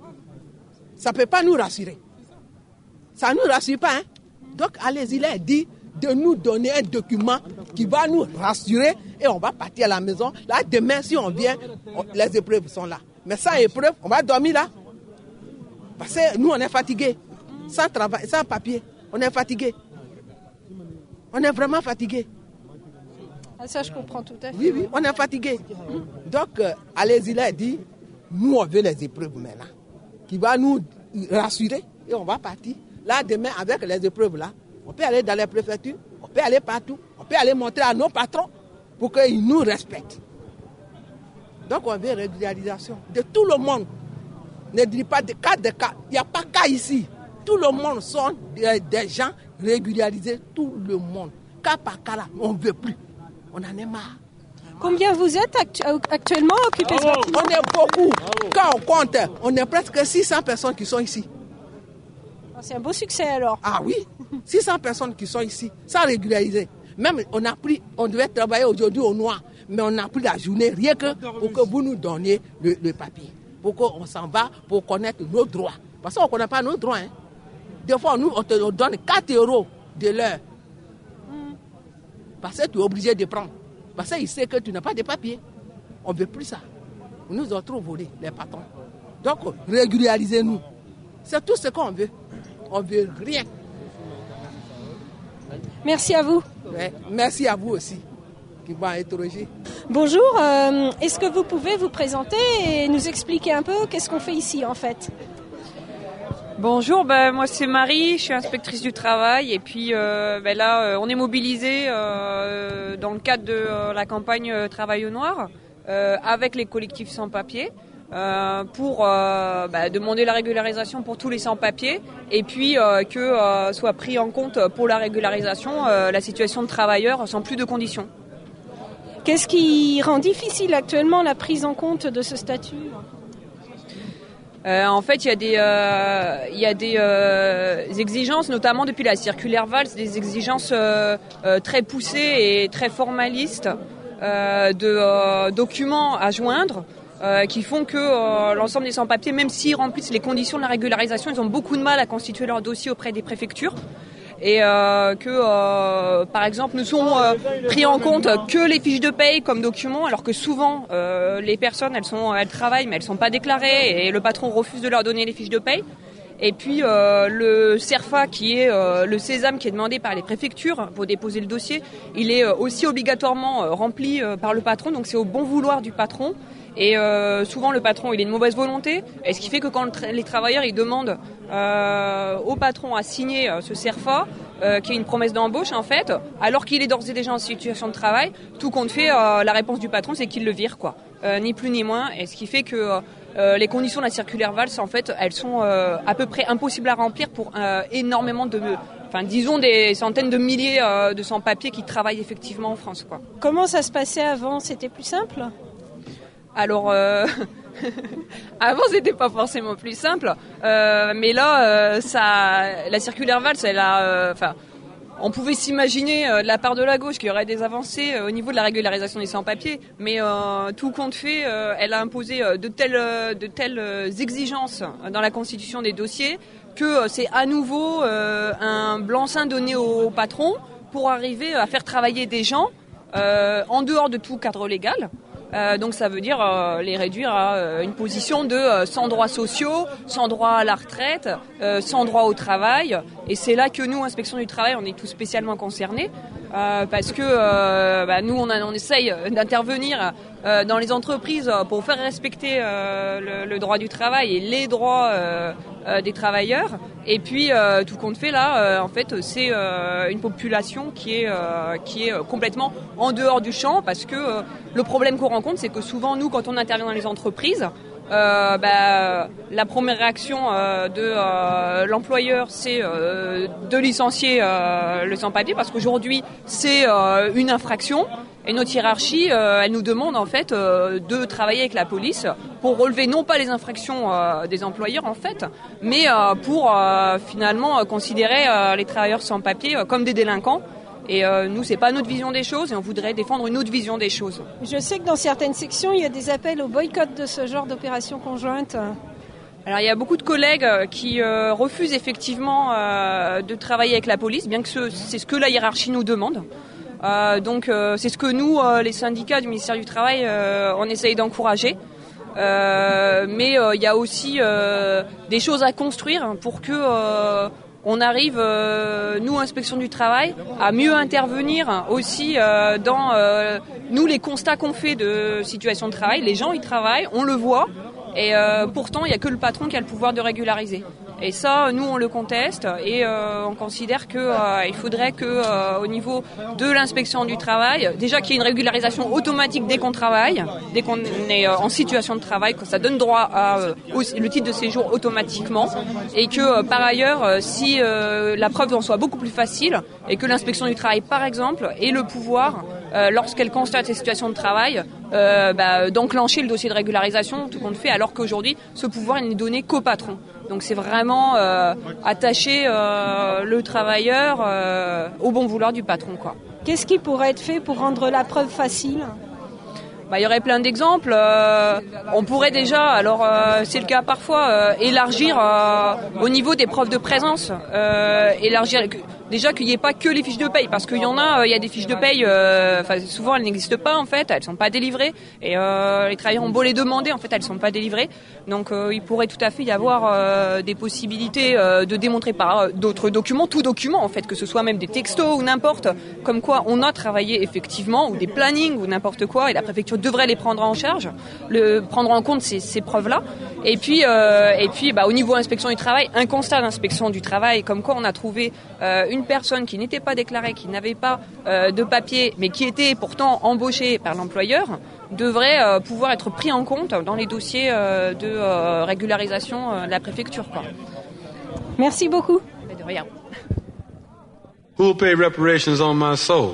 Ça ne peut pas nous rassurer. Ça ne nous rassure pas. Hein? Donc allez-y là, dit de nous donner un document qui va nous rassurer et on va partir à la maison. Là, demain, si on vient, les épreuves sont là. Mais sans épreuve, on va dormir là. Parce que nous, on est fatigués. Sans travail, sans papier, on est fatigués. On est vraiment fatigués. Ah, ça, je comprends tout à fait. Oui, on est fatigués. Donc, allez-y là, dit, nous, on veut les épreuves maintenant. Qui va nous rassurer et on va partir. Là, demain, avec les épreuves là, on peut aller dans les préfectures, on peut aller partout, on peut aller montrer à nos patrons pour qu'ils nous respectent. Donc on veut régularisation de tout le monde. Ne dis pas de cas. Il n'y a pas de cas ici. Tout le monde sont des gens régularisés, tout le monde. Cas par cas là, on ne veut plus. On en est marre. Combien vous êtes actuellement occupés? On est beaucoup. Quand on compte, on est presque 600 personnes qui sont ici. C'est un beau succès alors. Ah oui, 600 personnes qui sont ici, sans régulariser. Même on devait travailler aujourd'hui au noir, mais on a pris la journée rien que pour que vous nous donniez le papier. Pour qu'on s'en va, pour connaître nos droits. Parce qu'on ne connaît pas nos droits. Hein. Des fois, on te donne 4 € de l'heure. Parce que tu es obligé de prendre. Parce qu'il sait que tu n'as pas de papier. On ne veut plus ça. On nous a trop volé, les patrons. Donc, régularisez-nous. C'est tout ce qu'on veut. On ne veut rien. Merci à vous. Ouais, merci à vous aussi qui m'a interrogé. Bonjour, est-ce que vous pouvez vous présenter et nous expliquer un peu qu'est-ce qu'on fait ici en fait? Bonjour, moi c'est Marie, je suis inspectrice du travail et puis là on est mobilisés dans le cadre de la campagne Travail au Noir avec les collectifs sans papier. Pour demander la régularisation pour tous les sans-papiers et puis que soit pris en compte pour la régularisation la situation de travailleurs sans plus de conditions. Qu'est-ce qui rend difficile actuellement la prise en compte de ce statut ? En fait, il y a des exigences, notamment depuis la circulaire Valls, des exigences très poussées et très formalistes de documents à joindre. Qui font que l'ensemble des sans-papiers, même s'ils remplissent les conditions de la régularisation, ils ont beaucoup de mal à constituer leur dossier auprès des préfectures. Et par exemple, ne sont pris en compte que les fiches de paye comme documents, alors que souvent, les personnes, elles travaillent, mais elles ne sont pas déclarées, et le patron refuse de leur donner les fiches de paye. Et puis le CERFA, qui est le sésame qui est demandé par les préfectures pour déposer le dossier, il est aussi obligatoirement rempli par le patron, donc c'est au bon vouloir du patron. Et souvent le patron il est de mauvaise volonté, et ce qui fait que quand les travailleurs ils demandent au patron à signer ce CERFA, qui est une promesse d'embauche en fait, alors qu'il est d'ores et déjà en situation de travail, tout compte fait, la réponse du patron c'est qu'il le vire quoi, ni plus ni moins, et ce qui fait que les conditions de la circulaire Valls en fait elles sont à peu près impossibles à remplir pour énormément disons des centaines de milliers de sans-papiers qui travaillent effectivement en France, quoi. Comment ça se passait avant? C'était plus simple? Alors, avant, c'était pas forcément plus simple, mais là, la circulaire Valls, on pouvait s'imaginer de la part de la gauche qu'il y aurait des avancées au niveau de la régularisation des sans-papiers, mais tout compte fait, elle a imposé de telles exigences dans la constitution des dossiers que c'est à nouveau un blanc-seing donné au patron pour arriver à faire travailler des gens en dehors de tout cadre légal. Donc ça veut dire les réduire à une position de sans droits sociaux, sans droit à la retraite, sans droit au travail. Et c'est là que nous, Inspection du Travail, on est tout spécialement concernés. Parce que nous, on essaye d'intervenir dans les entreprises pour faire respecter le droit du travail et les droits des travailleurs. Et puis, tout compte fait, là, en fait, c'est une population qui est complètement en dehors du champ, parce que le problème qu'on rencontre, c'est que souvent, nous, quand on intervient dans les entreprises, la première réaction de l'employeur, c'est de licencier le sans-papier, parce qu'aujourd'hui c'est une infraction, et notre hiérarchie elle nous demande en fait de travailler avec la police pour relever non pas les infractions des employeurs en fait, mais pour finalement considérer les travailleurs sans-papier comme des délinquants. Et nous, c'est pas notre vision des choses, et on voudrait défendre une autre vision des choses. Je sais que dans certaines sections, il y a des appels au boycott de ce genre d'opération conjointe. Alors, il y a beaucoup de collègues qui refusent effectivement de travailler avec la police, bien que c'est ce que la hiérarchie nous demande. Donc, c'est ce que nous, les syndicats du ministère du Travail, on essaye d'encourager. Mais il y a aussi des choses à construire pour que on arrive, nous, Inspection du Travail, à mieux intervenir aussi dans nous, les constats qu'on fait de situation de travail. Les gens, ils travaillent, on le voit, et pourtant, il n'y a que le patron qui a le pouvoir de régulariser. Et ça, nous, on le conteste, et on considère qu'il faudrait que, au niveau de l'inspection du travail, déjà qu'il y ait une régularisation automatique dès qu'on travaille, dès qu'on est en situation de travail, que ça donne droit à le titre de séjour automatiquement, et que par ailleurs, si la preuve en soit beaucoup plus facile, et que l'inspection du travail, par exemple, ait le pouvoir, lorsqu'elle constate ces situations de travail, d'enclencher le dossier de régularisation, tout compte fait, alors qu'aujourd'hui, ce pouvoir il n'est donné qu'au patron. Donc c'est vraiment attacher le travailleur au bon vouloir du patron, quoi. Qu'est-ce qui pourrait être fait pour rendre la preuve facile ? Il y aurait plein d'exemples. On pourrait déjà, alors c'est le cas parfois, élargir au niveau des preuves de présence, élargir déjà qu'il n'y ait pas que les fiches de paye, parce qu'il y en a, il y a des fiches de paye, souvent elles n'existent pas en fait, elles sont pas délivrées, et les travailleurs ont beau les demander, en fait elles sont pas délivrées. Donc il pourrait tout à fait y avoir des possibilités de démontrer par d'autres documents, tout document en fait, que ce soit même des textos ou n'importe, comme quoi on a travaillé effectivement, ou des plannings ou n'importe quoi, et la préfecture devrait les prendre en charge, prendre en compte ces preuves-là. Et puis au niveau inspection du travail, un constat d'inspection du travail, comme quoi on a trouvé une personne qui n'était pas déclarée, qui n'avait pas de papier, mais qui était pourtant embauchée par l'employeur, devrait pouvoir être pris en compte dans les dossiers de régularisation de la préfecture, quoi. Merci beaucoup. De rien. Who will pay reparations on my soul?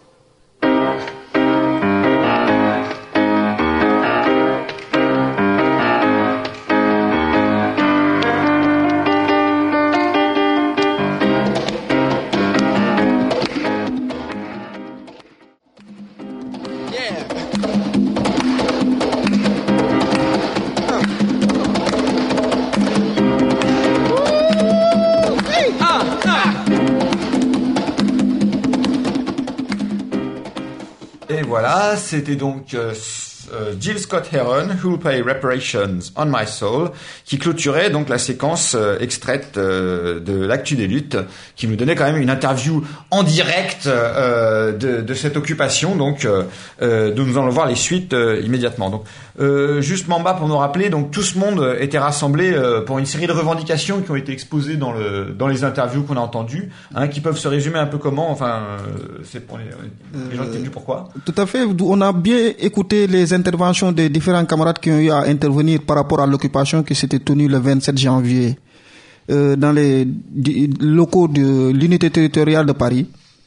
Voilà, c'était donc Jill Scott Heron, Who'll Pay Reparations on My Soul, qui clôturait donc la séquence extraite de l'actu des luttes, qui nous donnait quand même une interview en direct de cette occupation, donc dont nous allons voir les suites immédiatement. Donc juste Mamba pour nous rappeler, donc tout ce monde était rassemblé pour une série de revendications qui ont été exposées dans les interviews qu'on a entendues, qui peuvent se résumer un peu comment, c'est pour les gens qui étaient venus pourquoi. Tout à fait, on a bien écouté les interventions des différents camarades qui ont eu à intervenir par rapport à l'occupation qui s'était tenue le 27 janvier. dans les locaux de l'unité territoriale de Paris.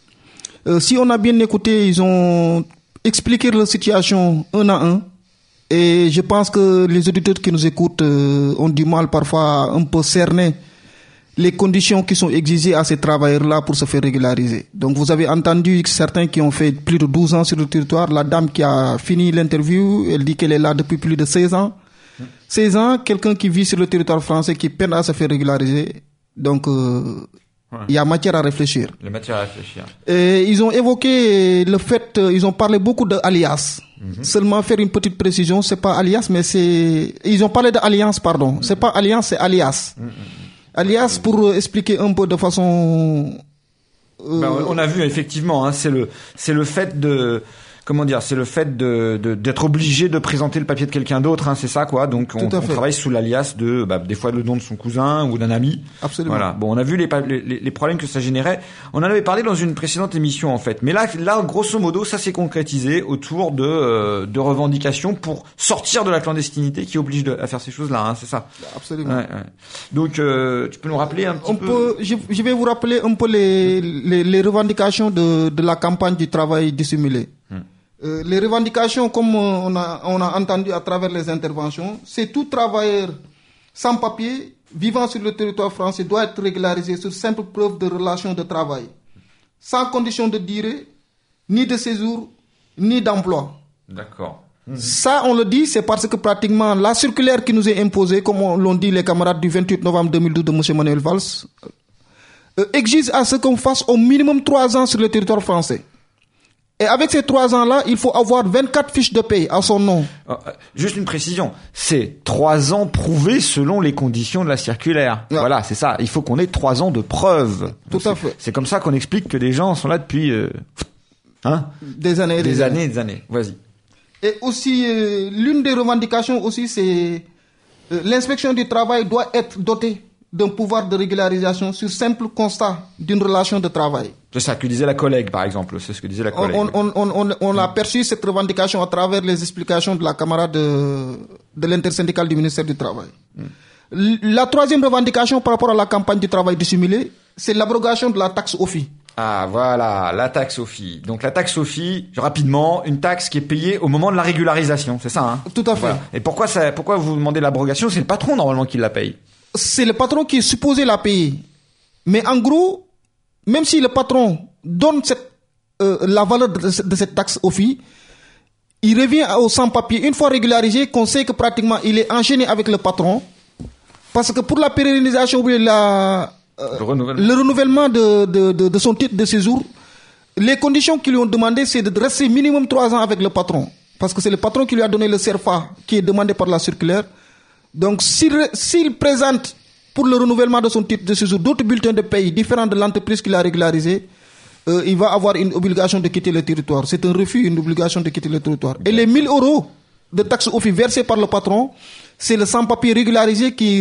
Si on a bien écouté, ils ont expliqué leur situation un à un. Et je pense que les auditeurs qui nous écoutent ont du mal parfois un peu cerner les conditions qui sont exigées à ces travailleurs-là pour se faire régulariser. Donc vous avez entendu certains qui ont fait plus de 12 ans sur le territoire. La dame qui a fini l'interview, elle dit qu'elle est là depuis plus de 16 ans. 16 ans, quelqu'un qui vit sur le territoire français qui peine à se faire régulariser. Donc il y a matière à réfléchir. Il y a matière à réfléchir. Et ils ont évoqué le fait, ils ont parlé beaucoup d'alias. Seulement faire une petite précision, c'est pas alias, mais c'est... Ils ont parlé d'alliance, pardon. C'est pas alliance, c'est alias. Alias, pour expliquer un peu de façon... on a vu effectivement, hein, c'est le fait de... Comment dire, c'est le fait d'être obligé de présenter le papier de quelqu'un d'autre, hein, c'est ça quoi. Donc on travaille sous l'alias de des fois le nom de son cousin ou d'un ami. Absolument. Voilà. Bon, on a vu les problèmes que ça générait. On en avait parlé dans une précédente émission en fait. Mais là grosso modo, ça s'est concrétisé autour de revendications pour sortir de la clandestinité qui oblige à faire ces choses-là, hein, c'est ça. Absolument. Ouais. Donc tu peux nous rappeler un petit peu. Je vais vous rappeler un peu les revendications de la campagne du travail dissimulé. Les revendications, comme on a entendu à travers les interventions, c'est tout travailleur sans papier vivant sur le territoire français doit être régularisé sur simple preuve de relation de travail, sans condition de durée, ni de séjour, ni d'emploi. D'accord. Ça, on le dit, c'est parce que pratiquement la circulaire qui nous est imposée, comme l'ont dit les camarades du 28 novembre 2012 de M. Manuel Valls, exige à ce qu'on fasse au minimum 3 ans sur le territoire français. Et avec ces 3 ans-là, il faut avoir 24 fiches de paye à son nom. Juste une précision, c'est 3 ans prouvés selon les conditions de la circulaire. Ouais. Voilà, c'est ça. Il faut qu'on ait 3 ans de preuves. Tout à fait. C'est comme ça qu'on explique que les gens sont là depuis des années. Des années. Vas-y. Et aussi, l'une des revendications aussi, c'est l'inspection du travail doit être dotée d'un pouvoir de régularisation sur simple constat d'une relation de travail. C'est ça que disait la collègue, par exemple. C'est ce que disait la collègue. On a perçu cette revendication à travers les explications de la camarade de l'intersyndicale du ministère du Travail. La troisième revendication par rapport à la campagne du travail dissimulé, c'est l'abrogation de la taxe OFI. Ah, voilà, la taxe OFI. Donc la taxe OFI, rapidement, une taxe qui est payée au moment de la régularisation, c'est ça, hein? Tout à fait. Voilà. Et pourquoi vous demandez l'abrogation? C'est le patron, normalement, qui la paye. C'est le patron qui est supposé la payer. Mais en gros, même si le patron donne la valeur de cette taxe OFI, il revient au sans-papier. Une fois régularisé, qu'on sait que pratiquement il est enchaîné avec le patron. Parce que pour la pérennisation ou le renouvellement de son titre de séjour, les conditions qu'ils lui ont demandé, c'est de rester minimum 3 ans avec le patron. Parce que c'est le patron qui lui a donné le CERFA qui est demandé par la circulaire. Donc, s'il présente pour le renouvellement de son titre de séjour d'autres bulletins de paye différents de l'entreprise qu'il a régularisé, il va avoir une obligation de quitter le territoire. C'est un refus, une obligation de quitter le territoire. Et les 1 000 euros de taxe OFI versés par le patron, c'est le sans-papier régularisé qui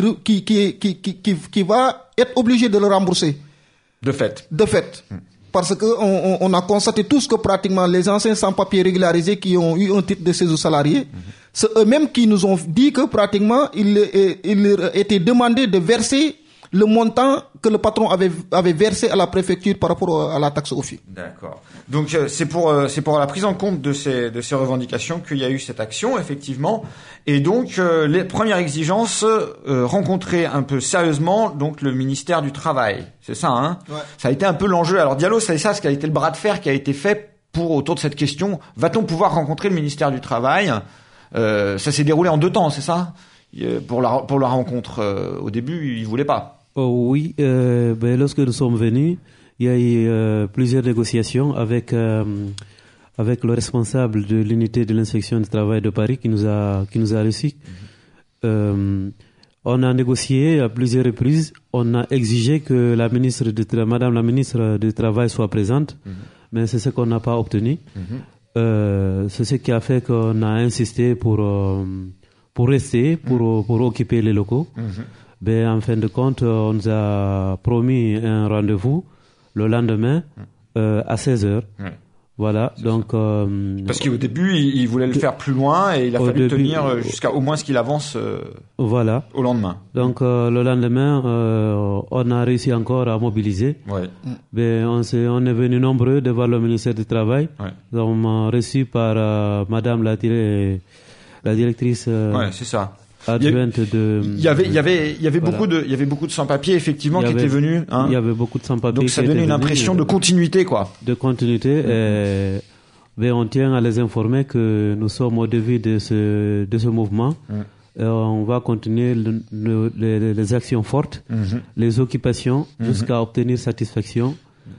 va être obligé de le rembourser. De fait. Parce que on a constaté tous que pratiquement les anciens sans-papiers régularisés qui ont eu un titre de séjour salarié, c'est eux-mêmes qui nous ont dit que pratiquement il leur était demandé de verser le montant que le patron avait versé à la préfecture par rapport à la taxe OFI. D'accord. Donc c'est pour la prise en compte de ces revendications qu'il y a eu cette action, effectivement. Et donc les premières exigences rencontrées un peu sérieusement donc le ministère du Travail. C'est ça, hein? Ouais. Ça a été un peu l'enjeu. Alors Diallo, c'est ça, ce qui a été le bras de fer qui a été fait autour de cette question. Va-t-on pouvoir rencontrer le ministère du Travail? Ça s'est déroulé en 2 temps, c'est ça? Pour la rencontre, au début, ils voulaient pas. Oh, oui, lorsque nous sommes venus, il y a eu plusieurs négociations avec le responsable de l'unité de l'inspection du travail de Paris qui nous a reçus. On a négocié à plusieurs reprises. On a exigé que Madame la ministre du Travail soit présente, mais c'est ce qu'on n'a pas obtenu. C'est ce qui a fait qu'on a insisté pour rester, pour occuper les locaux. Ben, en fin de compte, on nous a promis un rendez-vous le lendemain à 16h. Voilà, donc... Parce qu'au début, il voulait le faire plus loin et il a fallu tenir jusqu'à au moins ce qu'il avance voilà. Au lendemain. Donc le lendemain, on a réussi encore à mobiliser. Ouais. Mais on est venu nombreux devant le ministère du Travail. Ouais. On m'a reçu par Madame la directrice ouais, c'est ça. Adjointe de... Il y avait voilà. beaucoup de sans-papiers effectivement qui étaient venus. Hein. Il y avait beaucoup de sans-papiers. Donc ça donnait une impression de continuité, quoi. De continuité. Mais on tient à les informer que nous sommes au début de ce mouvement. On va continuer les actions fortes, les occupations, jusqu'à obtenir satisfaction.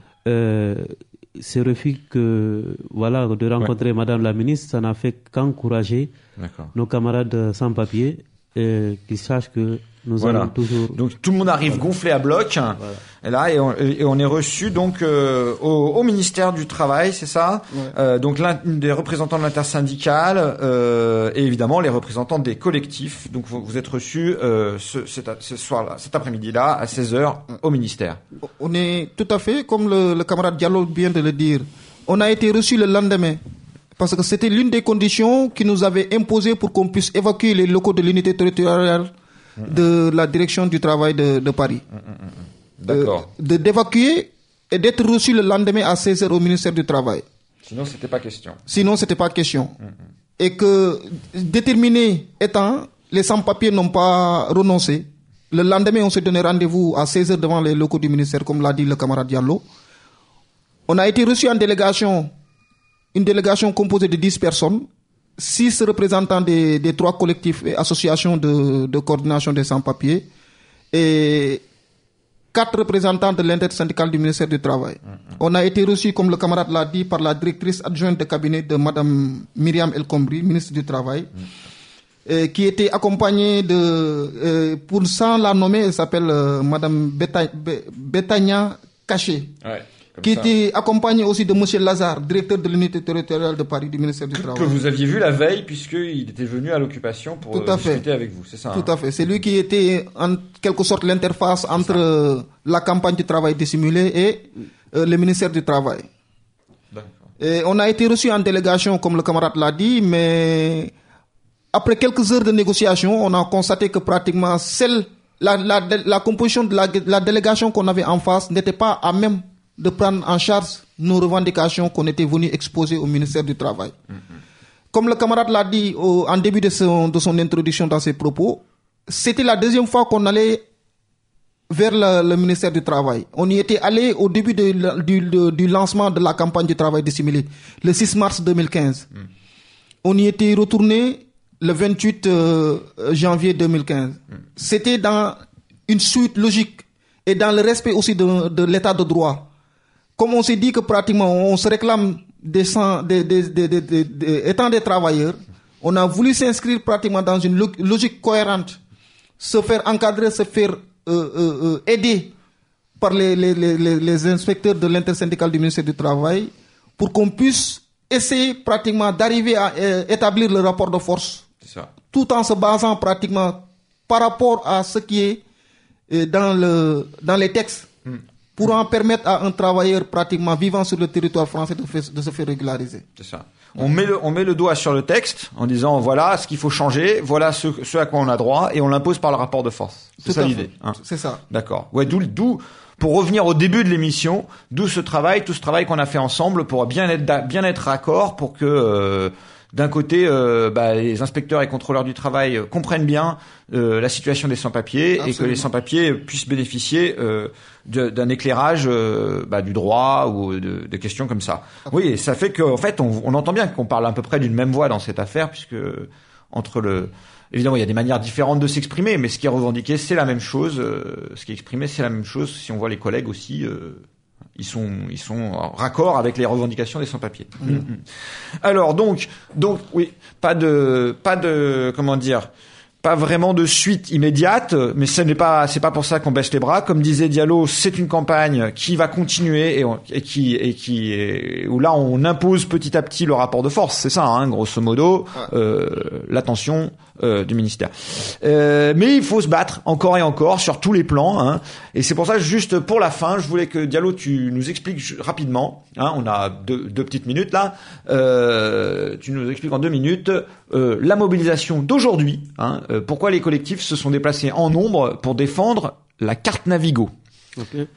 Ce refus de rencontrer Madame la ministre, ça n'a fait qu'encourager nos camarades sans papier qui sachent que nous allons toujours... Donc tout le monde arrive gonflé à bloc, voilà. Et là et on est reçu donc au ministère du Travail, c'est ça, donc des représentants de l'intersyndicale et évidemment les représentants des collectifs. Donc vous êtes reçus ce soir-là, cet après-midi-là à 16h au ministère. On est tout à fait comme le camarade Diallo vient de le dire. On a été reçus le lendemain. Parce que c'était l'une des conditions qui nous avait imposé pour qu'on puisse évacuer les locaux de l'unité territoriale de la direction du travail de Paris. D'accord. D'évacuer et d'être reçu le lendemain à 16h au ministère du Travail. Sinon, c'était pas question. Et que, déterminé étant, les sans-papiers n'ont pas renoncé. Le lendemain, on s'est donné rendez-vous à 16h devant les locaux du ministère, comme l'a dit le camarade Diallo. On a été reçu en délégation, une délégation composée de 10 personnes, 6 représentants des 3 collectifs et associations de coordination des sans-papiers et 4 représentants de l'intersyndicale du ministère du Travail. On a été reçus, comme le camarade l'a dit, par la directrice adjointe de cabinet de Madame Myriam El Kombri, ministre du Travail, qui était accompagnée pour sans la nommer, elle s'appelle Madame Betania Caché. Ouais. Qui était accompagné aussi de Monsieur Lazare, directeur de l'unité territoriale de Paris du ministère du Travail. Que vous aviez vu la veille, puisqu'il était venu à l'occupation pour discuter avec vous, c'est ça? Tout à fait. C'est lui qui était en quelque sorte l'interface entre la campagne du travail dissimulé et le ministère du Travail. D'accord. Et on a été reçu en délégation, comme le camarade l'a dit, mais après quelques heures de négociation, on a constaté que pratiquement la composition de la délégation qu'on avait en face n'était pas à même de prendre en charge nos revendications qu'on était venu exposer au ministère du Travail. Comme le camarade l'a dit en début de son introduction dans ses propos, c'était la deuxième fois qu'on allait vers le ministère du Travail. On y était allé au début du lancement de la campagne du travail dissimulé, le 6 mars 2015. On y était retourné le 28 janvier 2015. C'était dans une suite logique et dans le respect aussi de l'état de droit. Comme on s'est dit que pratiquement on se réclame étant des travailleurs, on a voulu s'inscrire pratiquement dans une logique cohérente, se faire encadrer, se faire aider par les inspecteurs de l'intersyndicale du ministère du Travail pour qu'on puisse essayer pratiquement d'arriver à établir le rapport de force, tout en se basant pratiquement par rapport à ce qui est dans les textes. Pour en permettre à un travailleur pratiquement vivant sur le territoire français de se faire régulariser. C'est ça. On met le doigt sur le texte en disant voilà ce qu'il faut changer, voilà ce à quoi on a droit et on l'impose par le rapport de force. C'est ça l'idée. Hein. C'est ça. D'accord. Ouais, d'où pour revenir au début de l'émission, tout ce travail qu'on a fait ensemble pour bien être raccord pour que d'un côté, les inspecteurs et contrôleurs du travail comprennent bien la situation des sans-papiers. Absolument. Et que les sans-papiers puissent bénéficier d'un éclairage du droit ou de questions comme ça. Absolument. Oui, et ça fait qu'en fait, on entend bien qu'on parle à peu près d'une même voix dans cette affaire, puisque évidemment, il y a des manières différentes de s'exprimer, mais ce qui est revendiqué, c'est la même chose. Ce qui est exprimé, c'est la même chose. Si on voit les collègues aussi... Ils sont en raccord avec les revendications des sans-papiers. Alors donc oui, pas de comment dire, pas vraiment de suite immédiate, mais c'est pas pour ça qu'on baisse les bras. Comme disait Diallo, c'est une campagne qui va continuer et où là on impose petit à petit le rapport de force, c'est ça, hein, grosso modo. L'attention, du ministère. Mais il faut se battre encore et encore sur tous les plans, hein. Et c'est pour ça, juste pour la fin, je voulais que Diallo, tu nous expliques rapidement, hein, on a deux petites minutes là, tu nous expliques en 2 minutes la mobilisation d'aujourd'hui, hein, pourquoi les collectifs se sont déplacés en nombre pour défendre la carte Navigo. Okay.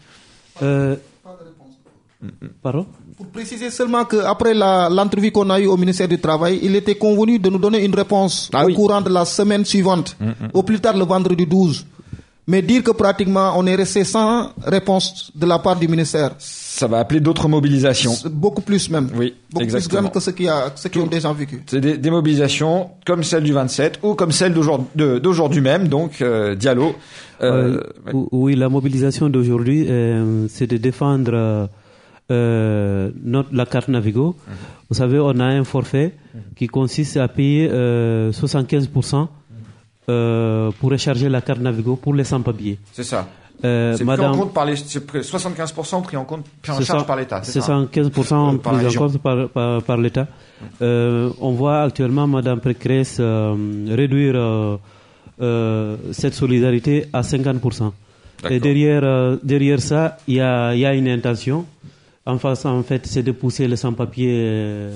Pardon? Pour préciser seulement qu'après l'entrevue qu'on a eue au ministère du Travail, il était convenu de nous donner une réponse courant de la semaine suivante, au plus tard le vendredi 12. Mais dire que pratiquement on est resté sans réponse de la part du ministère. Ça va appeler d'autres mobilisations. Beaucoup plus même. Oui, beaucoup exactement. plus grandes que ce qui ont déjà vécu. C'est des mobilisations comme celle du 27 ou comme celle d'aujourd'hui même, donc Diallo. Oui, la mobilisation d'aujourd'hui, c'est de défendre la carte Navigo. Vous savez, on a un forfait qui consiste à payer 75% pour recharger la carte Navigo pour les sans-papiers. C'est ça. C'est pris en compte par 75% pris en charge par l'État. C'est 75% pris en compte par l'État. On voit actuellement Madame Pécresse réduire cette solidarité à 50%. D'accord. Et derrière ça, il y a une intention. En fait, c'est de pousser les sans-papiers,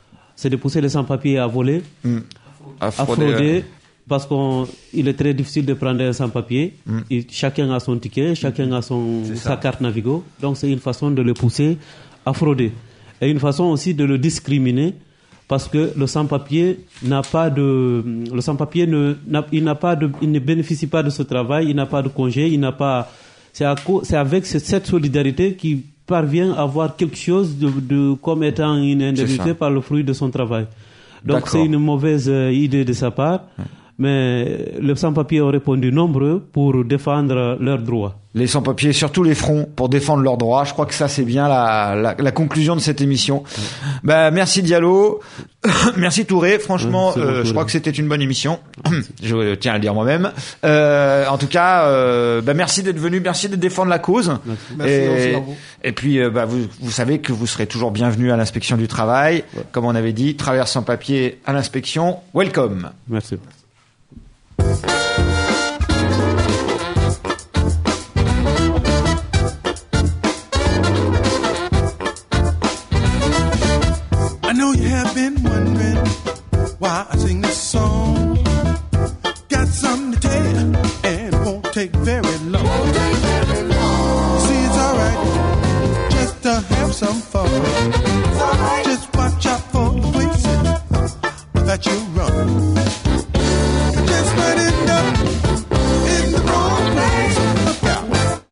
à voler, à frauder. Parce qu'il est très difficile de prendre un sans-papier. Chacun a son ticket, chacun a sa carte Navigo. Donc c'est une façon de le pousser à frauder. Et une façon aussi de le discriminer, parce que le sans-papier il ne bénéficie pas de ce travail, il n'a pas de congé, c'est avec cette solidarité qu'il parvient à avoir quelque chose comme étant une indemnité par le fruit de son travail. Donc c'est une mauvaise idée de sa part. Mais les sans-papiers ont répondu nombreux pour défendre leurs droits. Les sans-papiers sur tous les fronts pour défendre leurs droits. Je crois que ça, c'est bien la conclusion de cette émission. Merci Diallo. Merci Touré. Franchement, je crois que c'était une bonne émission. Je tiens à le dire moi-même. En tout cas, merci d'être venu. Merci de défendre la cause. Merci aussi à vous. Et puis, vous savez que vous serez toujours bienvenus à l'inspection du travail. Ouais. Comme on avait dit, travailleurs sans papier à l'inspection. Welcome. Merci. I know you have been wondering why I sing this song. Got something to tell you, and it won't take very long. See, it's alright just to have some fun. Just watch out for the places that you run.